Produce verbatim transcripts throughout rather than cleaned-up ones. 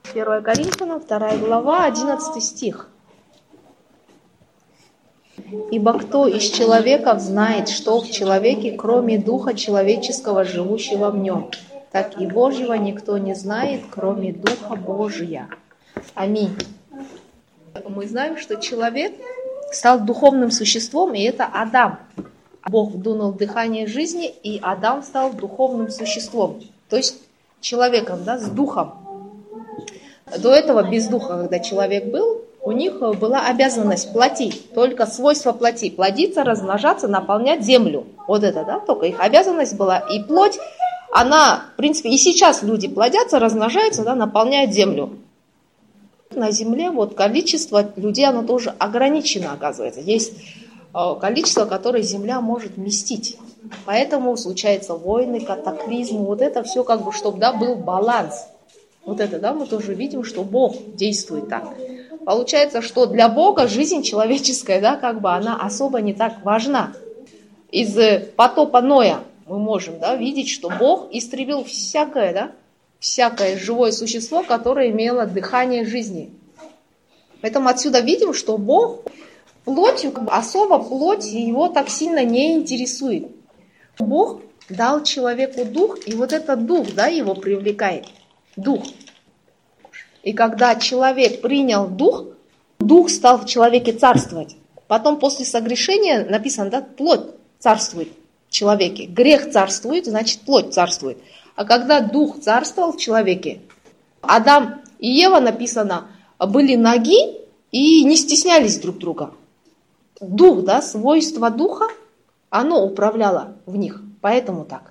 первое Коринфянам, вторая глава, одиннадцатый стих. «Ибо кто из человеков знает, что в человеке, кроме духа человеческого, живущего в нем, так и Божьего никто не знает, кроме Духа Божия». Аминь. Мы знаем, что человек стал духовным существом, и это Адам. Бог вдунул дыхание жизни, и Адам стал духовным существом, то есть человеком, да, с духом. До этого без духа, когда человек был, у них была обязанность плодить, только свойство плоти, плодиться, размножаться, наполнять землю. Вот это, да, только их обязанность была. И плоть, она, в принципе, и сейчас люди плодятся, размножаются, да, наполняют землю. На земле вот количество людей, оно тоже ограничено, оказывается. Есть количество, которое земля может вместить. Поэтому случаются войны, катаклизмы, вот это все как бы, чтобы, да, был баланс. Вот это, да, мы тоже видим, что Бог действует так. Получается, что для Бога жизнь человеческая, да, как бы она особо не так важна. Из потопа Ноя мы можем, да, видеть, что Бог истребил всякое, да, всякое живое существо, которое имело дыхание жизни. Поэтому отсюда видим, что Бог плотью, как бы особо плоть его так сильно не интересует. Бог дал человеку дух, и вот этот дух, да, его привлекает. Дух. И когда человек принял дух, дух стал в человеке царствовать. Потом после согрешения написано, да, плоть царствует в человеке. Грех царствует, значит плоть царствует. А когда дух царствовал в человеке, Адам и Ева, написано, были ноги и не стеснялись друг друга. Дух, да, свойство духа, оно управляло в них, поэтому так.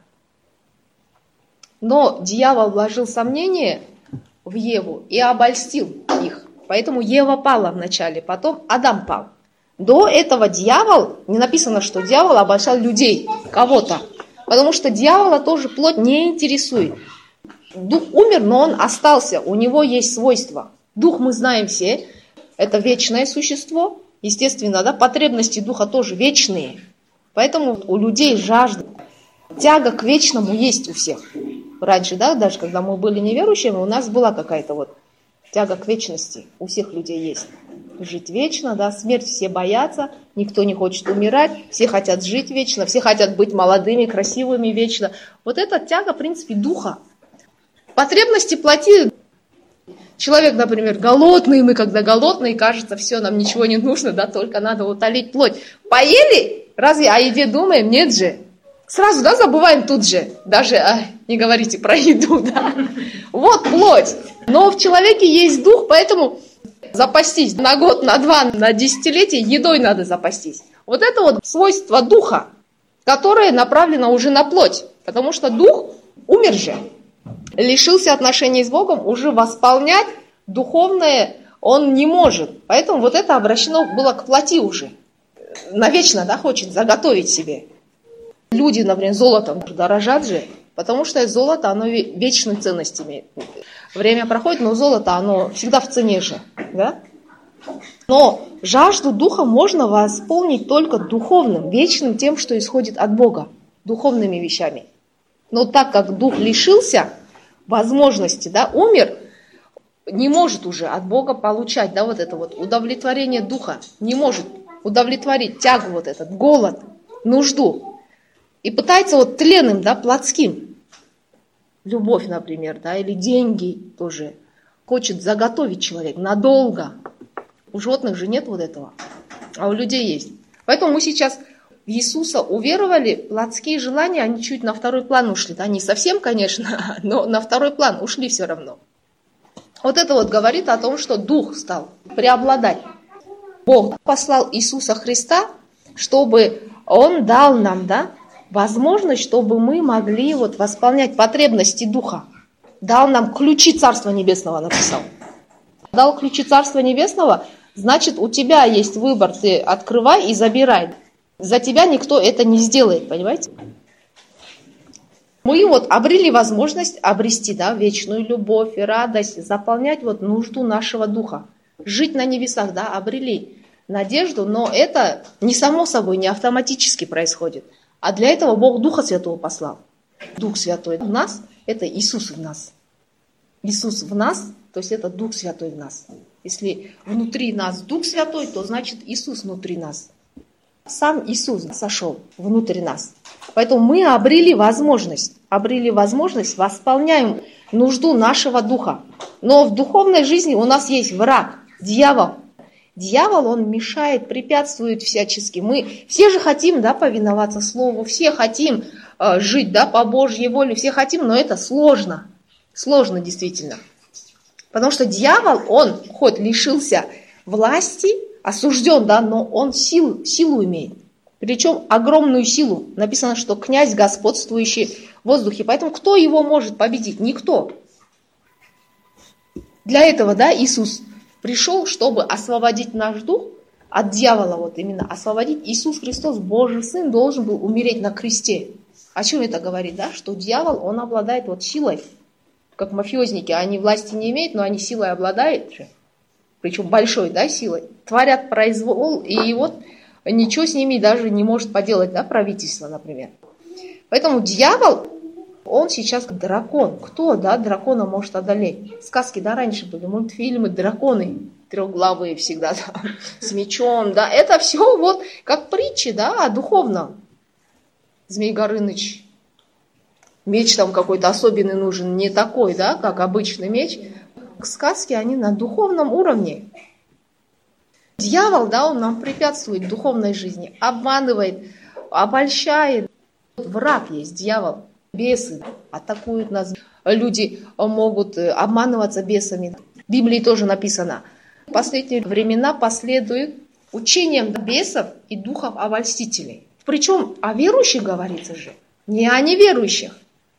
Но дьявол вложил сомнение в Еву и обольстил их. Поэтому Ева пала вначале, потом Адам пал. До этого дьявол, не написано, что дьявол обольщал людей, кого-то. Потому что дьявола тоже плоть не интересует. Дух умер, но он остался, у него есть свойства. Дух, мы знаем все, это вечное существо. Естественно, да, потребности духа тоже вечные. Поэтому у людей жажда, тяга к вечному есть у всех. Раньше, да, даже когда мы были неверующими, у нас была какая-то вот тяга к вечности. У всех людей есть. Жить вечно, да, смерть все боятся, никто не хочет умирать, все хотят жить вечно, все хотят быть молодыми, красивыми вечно. Вот эта тяга, в принципе, духа. Потребности плоти. Человек, например, голодный, мы когда голодные, кажется, все, нам ничего не нужно, да, только надо утолить плоть. Поели? Разве о еде думаем? Нет же. Сразу, да, забываем тут же. Даже а, не говорите про еду, да. Вот плоть. Но в человеке есть дух, поэтому запастись на год, на два, на десятилетие едой надо запастись. Вот это вот свойство духа, которое направлено уже на плоть. Потому что дух умер же. Лишился отношений с Богом, уже восполнять духовное он не может. Поэтому вот это обращено было к плоти уже. Навечно, да, хочет заготовить себе. Люди, например, золотом дорожат же, потому что золото, оно вечную ценность имеет. Время проходит, но золото, оно всегда в цене же, да? Но жажду духа можно восполнить только духовным, вечным тем, что исходит от Бога, духовными вещами. Но так как дух лишился возможности, да, умер, не может уже от Бога получать, да, вот это вот удовлетворение духа, не может удовлетворить тягу вот этот, голод, нужду. И пытается вот тленным, да, плотским, любовь, например, да, или деньги тоже, хочет заготовить человек надолго. У животных же нет вот этого, а у людей есть. Поэтому мы сейчас в Иисуса уверовали, плотские желания, они чуть на второй план ушли. Да? Не совсем, конечно, но на второй план ушли все равно. Вот это вот говорит о том, что Дух стал преобладать. Бог послал Иисуса Христа, чтобы Он дал нам, да, возможность, чтобы мы могли вот восполнять потребности Духа. Дал нам ключи Царства Небесного, написал. Дал ключи Царства Небесного, значит, у тебя есть выбор, ты открывай и забирай. За тебя никто это не сделает, понимаете? Мы вот обрели возможность обрести, да, вечную любовь и радость, заполнять вот нужду нашего духа. Жить на небесах, да, обрели надежду, но это не само собой, не автоматически происходит. А для этого Бог Духа Святого послал. Дух Святой в нас – это Иисус в нас. Иисус в нас, То есть это Дух Святой в нас. Если внутри нас Дух Святой, то значит Иисус внутри нас. Сам Иисус сошел внутрь нас. Поэтому мы обрели возможность, обрели возможность, восполняем нужду нашего духа. Но в духовной жизни у нас есть враг, дьявол. Дьявол, он мешает, препятствует всячески. Мы все же хотим, да, повиноваться Слову, все хотим э, жить, да, по Божьей воле, все хотим, но это сложно. Сложно действительно. Потому что дьявол, он хоть лишился власти, осужден, да, но он силу, силу имеет. Причем огромную силу. Написано, что князь, господствующий в воздухе. Поэтому кто его может победить? Никто. Для этого, да, Иисус пришел, чтобы освободить наш дух от дьявола. Вот именно освободить. Иисус Христос, Божий Сын, должен был умереть на кресте. О чем это говорит, да? Что дьявол, он обладает вот силой. Как мафиозники, они власти не имеют, но они силой обладают же. Причем большой, да, силой. Творят произвол, и вот ничего с ними даже не может поделать, да, правительство, например. Поэтому дьявол, он сейчас как дракон. Кто, да, дракона может одолеть? Сказки, да, раньше были, мультфильмы, драконы трехглавые всегда, да, с мечом, да. Это все вот как притчи, да, о духовном. Змей Горыныч. Меч там какой-то особенный нужен, не такой, да, как обычный меч. Сказки, они на духовном уровне. Дьявол, да, он нам препятствует в духовной жизни, обманывает, обольщает. Враг есть, дьявол, бесы атакуют нас. Люди могут обманываться бесами. В Библии тоже написано. В последние времена последуют учением бесов и духов обольстителей. Причем о верующих говорится же, не о неверующих.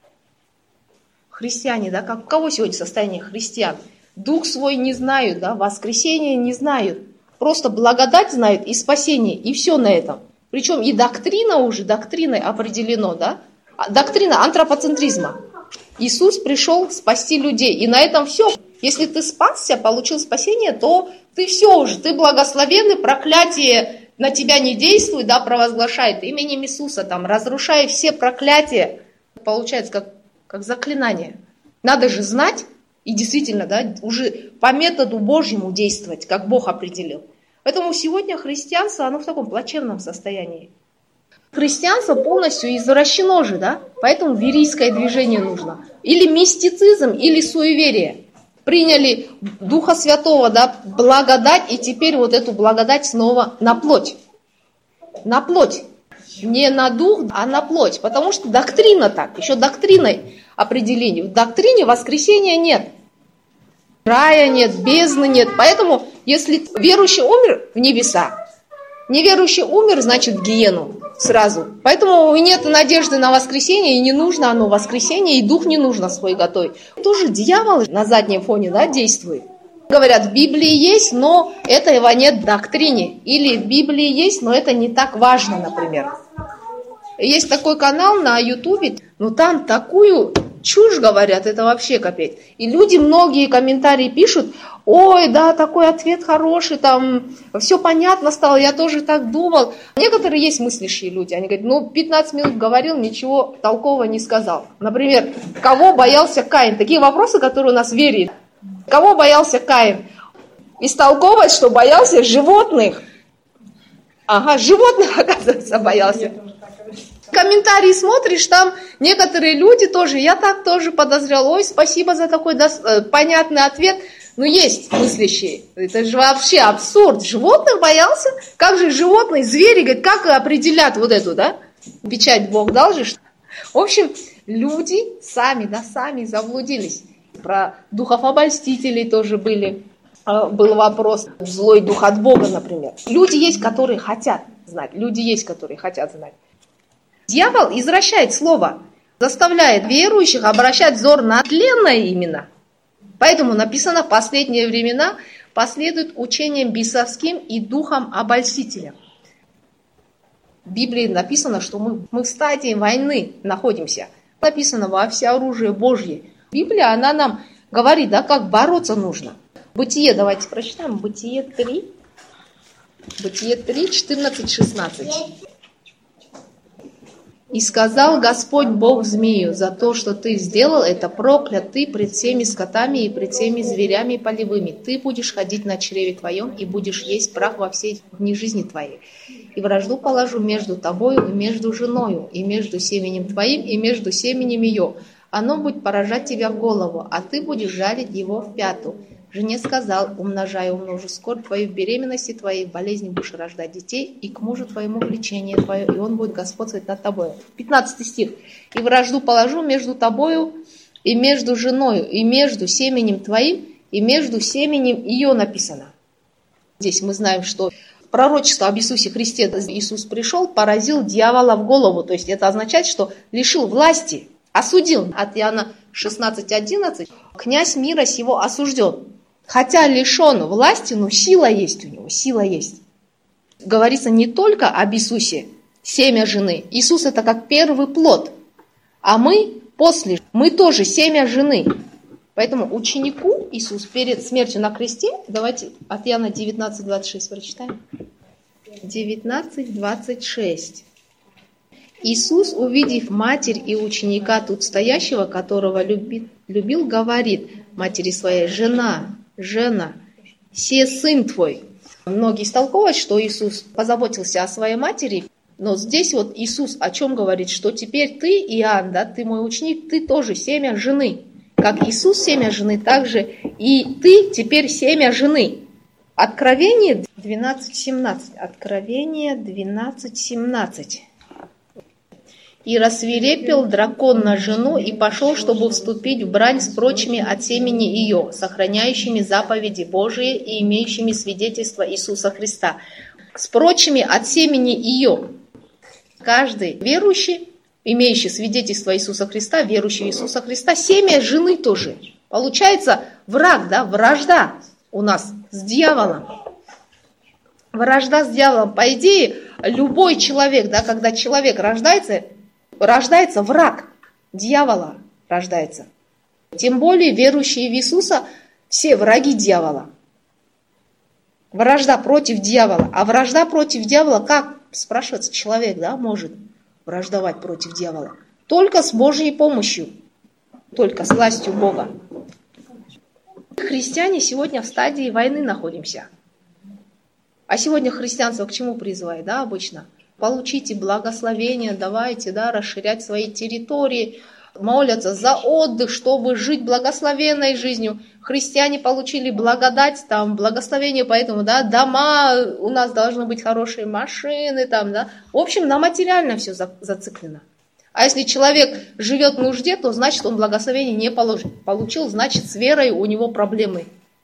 Христиане, да, как, каково сегодня состояние христиан? Дух свой не знают, да, воскресение не знают. Просто благодать знают и спасение, и все на этом. Причем и доктрина уже, доктриной определено, да? Доктрина антропоцентризма. Иисус пришел спасти людей, и на этом все. Если ты спасся, получил спасение, то ты все уже, ты благословенный, проклятие на тебя не действует, да, провозглашает именем Иисуса, там, разрушая все проклятия. Получается, как, как заклинание. Надо же знать, и действительно, да, уже по методу Божьему действовать, как Бог определил. Поэтому сегодня христианство, оно в таком плачевном состоянии. Христианство полностью извращено же, да? Поэтому верийское движение нужно. Или мистицизм, или суеверие. Приняли Духа Святого, да, благодать, и теперь вот эту благодать снова на плоть. На плоть. Не на дух, а на плоть. Потому что доктрина так, еще доктриной определение. В доктрине воскресения нет. Рая нет, бездны нет. Поэтому, если верующий умер в небеса, неверующий умер, значит в гиену сразу. Поэтому нет надежды на воскресение, и не нужно оно воскресение, и дух не нужно свой готовить. Тоже дьявол на заднем фоне, да, действует. Говорят, в Библии есть, но этого нет в доктрине. Или в Библии есть, но это не так важно, например. Есть такой канал на Ютубе, но там такую чушь говорят, это вообще капец. И люди многие комментарии пишут: ой, да, такой ответ хороший, там все понятно стало, я тоже так думал. Некоторые есть мыслящие люди, они говорят, ну, пятнадцать минут говорил, ничего толкового не сказал. Например, кого боялся Каин? Такие вопросы, которые у нас в вере. Кого боялся Каин? Истолковать, что боялся животных. Ага, животных, оказывается, боялся. Комментарии смотришь, там некоторые люди тоже, я так тоже подозревал, ой, спасибо за такой дос- понятный ответ. Ну, есть мыслящие. Это же вообще абсурд. Животных боялся? Как же животные, звери, говорят, как определят вот эту, да? Печать Бог дал же. В общем, люди сами, да, сами заблудились. Про духов обольстителей тоже были. Был вопрос. Злой дух от Бога, например. Люди есть, которые хотят знать. Люди есть, которые хотят знать. Дьявол извращает слово, заставляет верующих обращать взор на тленное именно. Поэтому написано, в последние времена последует учением бесовским и духом обольстителя. В Библии написано, что мы, мы в стадии войны находимся. Написано во всеоружие Божье. Библия, она нам говорит, да, как бороться нужно. Бытие, давайте прочитаем. Бытие три. Бытие три, четырнадцать, шестнадцать. И сказал Господь Бог змею: за то, что ты сделал это, проклят ты пред всеми скотами и пред всеми зверями полевыми. Ты будешь ходить на чреве твоем и будешь есть прах во все дни жизни твоей. И вражду положу между тобою и между женою, и между семенем твоим, и между семенем ее. Оно будет поражать тебя в голову, а ты будешь жалить его в пяту. Жене сказал: умножай, умножу скорбь твою в беременности твоей, в болезни будешь рождать детей, и к мужу твоему влечение твое, и он будет господствовать над тобою. пятнадцатый стих. И вражду положу между тобою и между женою, и между семенем твоим, и между семенем ее написано. Здесь мы знаем, что пророчество об Иисусе Христе, Иисус пришел, поразил дьявола в голову. То есть это означает, что лишил власти, осудил. От Иоанна шестнадцать одиннадцать. Князь мира сего осужден. Хотя лишен власти, но сила есть у него, сила есть. Говорится не только об Иисусе, семя жены. Иисус это как первый плод, а мы после, мы тоже семя жены. Поэтому ученику Иисус перед смертью на кресте, давайте от Иоанна девятнадцать двадцать шесть прочитаем. девятнадцать двадцать шесть. Иисус, увидев матерь и ученика тут стоящего, которого любит, любил, говорит матери своей: жена, жена, се сын твой. Многие истолковывают, что Иисус позаботился о своей матери, но здесь вот Иисус о чем говорит, что теперь ты, Иоанн, да, ты мой ученик, ты тоже семя жены. Как Иисус семя жены, так же и ты теперь семя жены. Откровение двенадцать семнадцать. Откровение двенадцать семнадцать. И рассвирепел дракон на жену и пошел, чтобы вступить в брань с прочими от семени ее, сохраняющими заповеди Божии и имеющими свидетельство Иисуса Христа. С прочими от семени ее. Каждый верующий, имеющий свидетельство Иисуса Христа, верующий в Иисуса Христа, семя жены тоже. Получается враг, да, вражда у нас с дьяволом. Вражда с дьяволом. По идее, любой человек, да, когда человек рождается, рождается враг дьявола, рождается. Тем более верующие в Иисуса все враги дьявола. Вражда против дьявола. А вражда против дьявола, как, спрашивается, человек, да, может враждовать против дьявола? Только с Божьей помощью, только с властью Бога. Христиане сегодня в стадии войны находимся. А сегодня христианство к чему призывает, да, обычно? Получите благословение, давайте, да, расширять свои территории, молятся за отдых, чтобы жить благословенной жизнью. Христиане получили благодать, там, благословение, поэтому, да, дома, у нас должны быть хорошие машины, там, да. В общем, на материально все зациклено. А если человек живет в нужде, то значит он благословение не получил, значит с верой у него проблемы.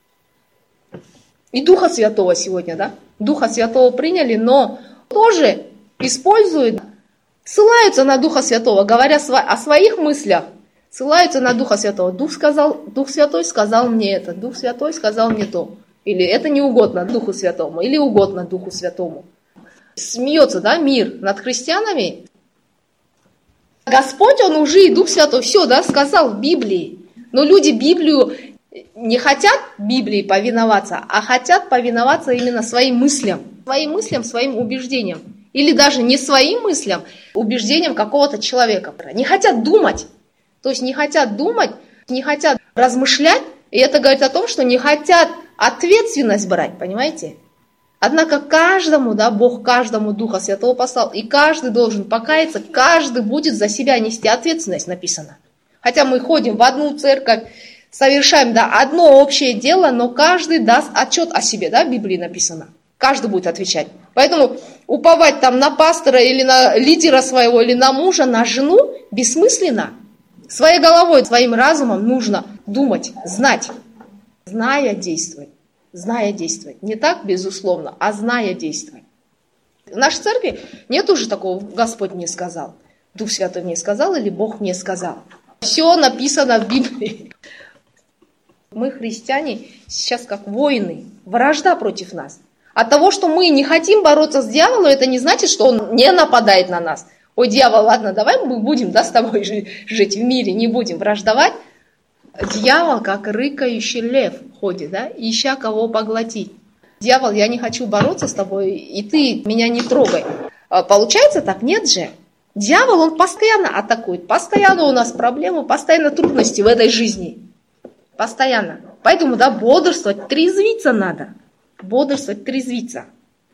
И Духа Святого сегодня, да, Духа Святого приняли, но тоже используют, ссылаются на Духа Святого, говоря о своих мыслях, ссылаются на Духа Святого. Дух сказал, Дух Святой сказал мне это, Дух Святой сказал мне то. Или это не угодно Духу Святому, или угодно Духу Святому. Смеется, да, мир над христианами. Господь, Он уже и Дух Святой, все, да, сказал в Библии. Но люди Библию не хотят Библии повиноваться, а хотят повиноваться именно своим мыслям. Своим мыслям, своим убеждениям. Или даже не своим мыслям, убеждениям какого-то человека. Не хотят думать. То есть не хотят думать, не хотят размышлять. И это говорит о том, что не хотят ответственность брать, понимаете? Однако каждому, да, Бог каждому Духа Святого послал. И каждый должен покаяться, каждый будет за себя нести ответственность, написано. Хотя мы ходим в одну церковь, совершаем, да, одно общее дело, но каждый даст отчет о себе, да, в Библии написано. Каждый будет отвечать. Поэтому уповать там на пастора или на лидера своего, или на мужа, на жену бессмысленно. Своей головой, своим разумом нужно думать, знать, зная действовать. Зная действовать. Не так, безусловно, а зная действовать. В нашей церкви нет уже такого: Господь мне сказал, Дух Святой мне сказал или Бог мне сказал. Все написано в Библии. Мы, христиане, сейчас как воины, вражда против нас. От того, что мы не хотим бороться с дьяволом, это не значит, что он не нападает на нас. Ой, дьявол, ладно, давай мы будем, да, с тобой жить в мире, не будем враждовать. Дьявол, как рыкающий лев, ходит, да, ища кого поглотить. Дьявол, я не хочу бороться с тобой, и ты меня не трогай. Получается так? Нет же. Дьявол, он постоянно атакует, постоянно у нас проблемы, постоянно трудности в этой жизни. Постоянно. Поэтому, да, бодрствовать, трезвиться надо. Бодрствовать, трезвиться.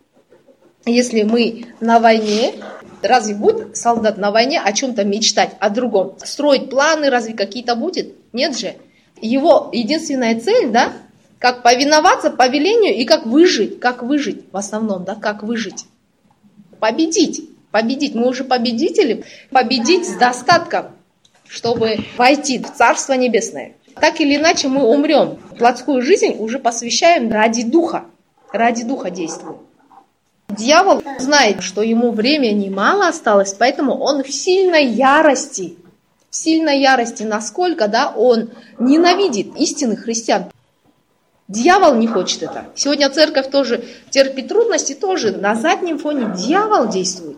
Если мы на войне, разве будет солдат на войне о чем-то мечтать, о другом? Строить планы, разве какие-то будет? Нет же. Его единственная цель, да, как повиноваться повелению и как выжить, как выжить в основном, да, как выжить. Победить, победить. Мы уже победители. Победить с достатком, чтобы войти в Царство Небесное. Так или иначе мы умрем. Плотскую жизнь уже посвящаем ради Духа. Ради Духа действуем. Дьявол знает, что ему времени мало осталось, поэтому он в сильной ярости. В сильной ярости, насколько, да, он ненавидит истинных христиан. Дьявол не хочет это. Сегодня церковь тоже терпит трудности, тоже на заднем фоне дьявол действует.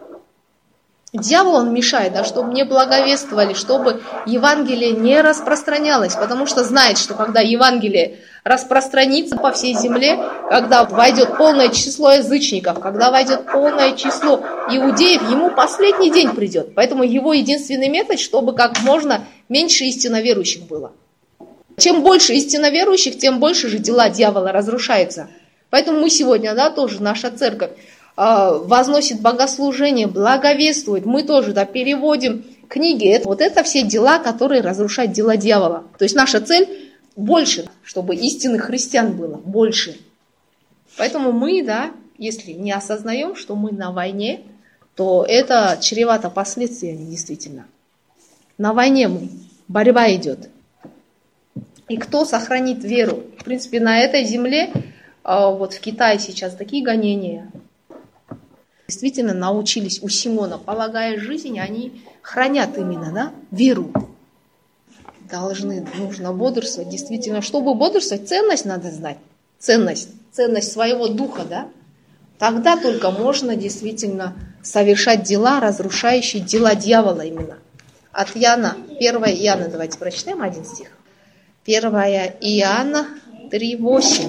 Дьявол, он мешает, да, чтобы не благовествовали, чтобы Евангелие не распространялось, потому что знает, что когда Евангелие распространится по всей земле, когда войдет полное число язычников, когда войдет полное число иудеев, ему последний день придет. Поэтому его единственный метод, чтобы как можно меньше истинно-верующих было. Чем больше истинно-верующих, тем больше же дела дьявола разрушаются. Поэтому мы сегодня, да, тоже наша церковь, возносит богослужение, благовествует. Мы тоже, да, переводим книги. Это, вот это все дела, которые разрушают дела дьявола. То есть наша цель больше, чтобы истинных христиан было больше. Поэтому мы, да, если не осознаем, что мы на войне, то это чревато последствиями действительно. На войне мы, борьба идет. И кто сохранит веру? В принципе, на этой земле, вот в Китае сейчас такие гонения. Действительно научились у Симона, полагая жизнь, они хранят именно, да, веру. Должны, нужно бодрствовать. Действительно, чтобы бодрствовать, ценность надо знать. Ценность, ценность своего духа, да. Тогда только можно действительно совершать дела, разрушающие дела дьявола именно. От Иоанна, первое Иоанна, давайте прочитаем один стих. первое Иоанна три восемь.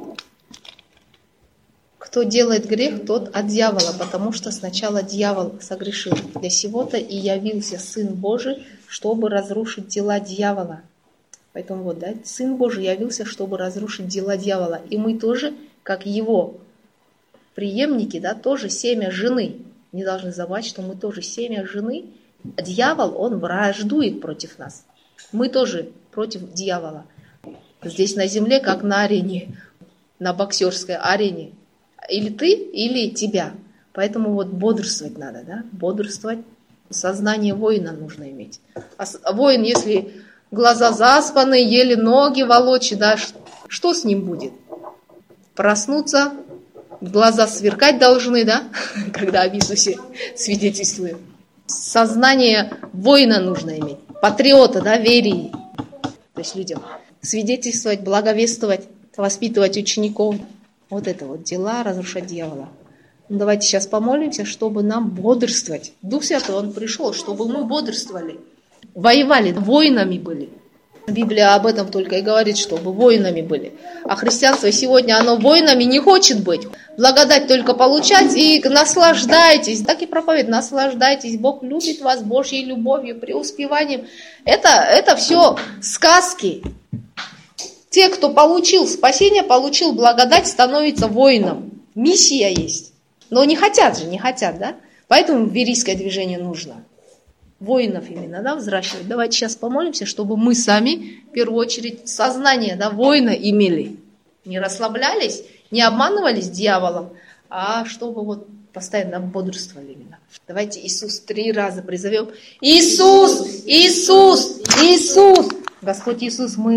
Кто делает грех, тот от дьявола, потому что сначала дьявол согрешил. Для сего-то и явился Сын Божий, чтобы разрушить дела дьявола. Поэтому вот, да, Сын Божий явился, чтобы разрушить дела дьявола. И мы тоже, как его преемники, да, тоже семя жены. Не должны забывать, что мы тоже семя жены. Дьявол, он враждует против нас. Мы тоже против дьявола. Здесь на земле, как на арене, на боксерской арене. Или ты, или тебя. Поэтому вот бодрствовать надо, да? Бодрствовать. Сознание воина нужно иметь. А воин, если глаза заспаны, еле ноги волочит, да, что с ним будет? Проснуться, глаза сверкать должны, да? Когда об Иисусе свидетельствуем. Сознание воина нужно иметь. Патриота, да, верии. То есть людям свидетельствовать, благовествовать, воспитывать учеников. Вот это вот дела, разрушать дьявола. Ну, давайте сейчас помолимся, чтобы нам бодрствовать. Дух Святой, Он пришел, чтобы мы бодрствовали. Воевали, воинами были. Библия об этом только и говорит, чтобы воинами были. А христианство сегодня, оно воинами не хочет быть. Благодать только получать и наслаждайтесь. Так и проповедь, наслаждайтесь. Бог любит вас Божьей любовью, преуспеванием. Это, это все сказки. Те, кто получил спасение, получил благодать, становится воином. Миссия есть. Но не хотят же, не хотят, да? Поэтому верийское движение нужно. Воинов именно, да, взращивать. Давайте сейчас помолимся, чтобы мы сами, в первую очередь, сознание, да, воина имели. Не расслаблялись, не обманывались дьяволом, а чтобы вот постоянно бодрствовали именно. Давайте Иисус три раза призовем. Иисус! Иисус! Иисус! Господь Иисус, мы